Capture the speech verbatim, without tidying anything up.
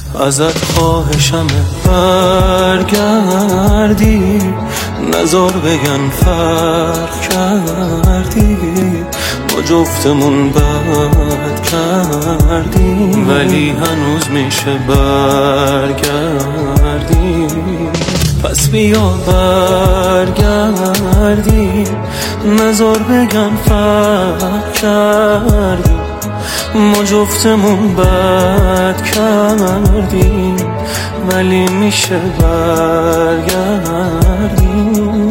ازت خواهشم برگردی، نزار بگن فرق کردی، ما جفتمون بد کردیم، ولی هنوز میشه برگردی. پس بیا برگردی، نزار بگن فرق کردی، ما جفتمون بد کردیم، ولی میشه برگردیم.